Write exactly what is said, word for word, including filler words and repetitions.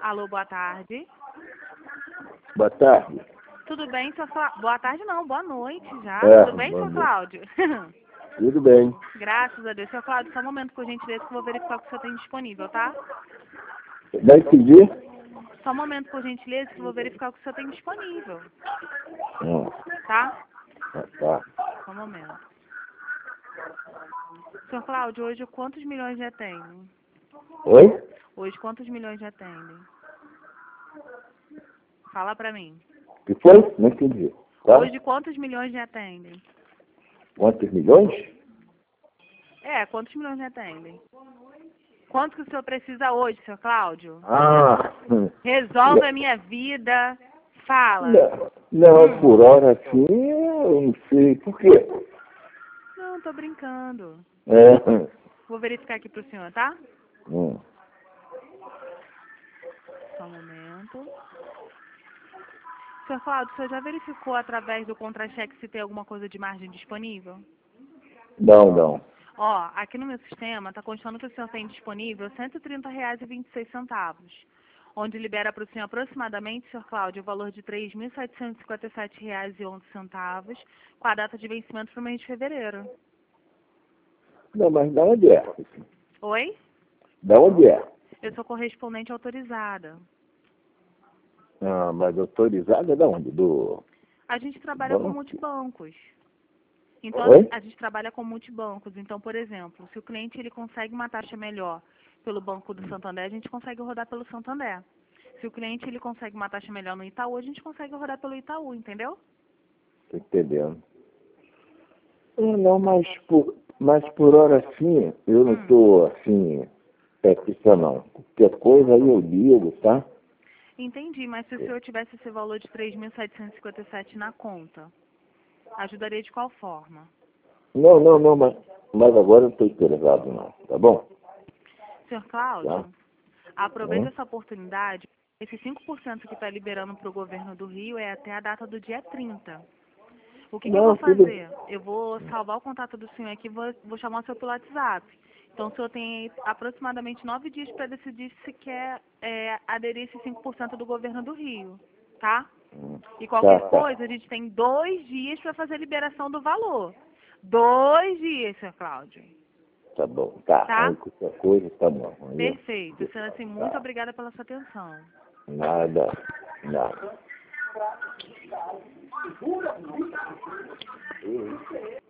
Alô, boa tarde. Boa tarde. Tudo bem, seu Cláudio? Boa tarde não, boa noite já. É, Tudo bem, boa seu noite. Cláudio? Tudo bem. Graças a Deus. Seu Cláudio, só um momento, por gentileza, que eu vou verificar o que o senhor tem disponível, tá? Vai pedir? Só um momento, por gentileza, que eu vou verificar o que o senhor tem disponível, Hum, tá? tá, tá. Só um momento. Senhor Cláudio, hoje quantos milhões já tem? Oi? Hoje quantos milhões já atendem? Fala pra mim. O que foi? Não entendi. Tá? Hoje quantos milhões já atendem? Quantos milhões? É, quantos milhões já atendem? Quanto que o senhor precisa hoje, senhor Cláudio? Ah, hum. Resolve a minha vida. Fala. Não, não Hum. por hora assim, eu não sei. Por quê? Não, tô brincando. É, hum, Vou verificar aqui pro senhor, tá? hum. Só um momento. Senhor Cláudio, o senhor já verificou através do contra-cheque se tem alguma coisa de margem disponível? Não, não. Ó, aqui no meu sistema está constando que o senhor tem disponível cento e trinta reais e vinte e seis centavos, onde libera para o senhor aproximadamente, senhor Cláudio, o valor de três mil setecentos e cinquenta e sete reais e onze centavos, com a data de vencimento para o mês de fevereiro. Não, mas da onde é? Oi? Da onde é? Eu sou correspondente autorizada. Ah, mas autorizada da onde? Do A gente trabalha com banco? multibancos. Então, Oi? a gente trabalha com multibancos. Então, por exemplo, se o cliente ele consegue uma taxa melhor pelo Banco do Santander, a gente consegue rodar pelo Santander. Se o cliente ele consegue uma taxa melhor no Itaú, a gente consegue rodar pelo Itaú, entendeu? Tô entendendo. Ah, não, mas por, mas por hora assim, eu não Hum. estou assim, petista não. Qualquer coisa aí eu ligo, tá? Entendi, mas se o senhor tivesse esse valor de três mil setecentos e cinquenta e sete na conta, ajudaria de qual forma? Não, não, não, mas, mas agora eu não estou interessado não, tá bom? Senhor Tá? Cláudio, aproveita Hum? essa oportunidade. Esse cinco por cento que está liberando para o governo do Rio é até a data do dia trinta. O que, que eu vou Não, tudo. fazer? Eu vou salvar o contato do senhor aqui e vou, vou chamar o senhor pelo WhatsApp. Então, o senhor tem aproximadamente nove dias para decidir se quer é, aderir esse cinco por cento do governo do Rio, tá? Hum. E Tá, qualquer tá. coisa, a gente tem dois dias para fazer a liberação do valor. Dois dias, senhor Cláudio. Tá bom. Tá. Tá? Aí qualquer coisa, tá bom. Aí eu- Perfeito. Sendo assim, muito Tá. obrigada pela sua atenção. Nada. Nada.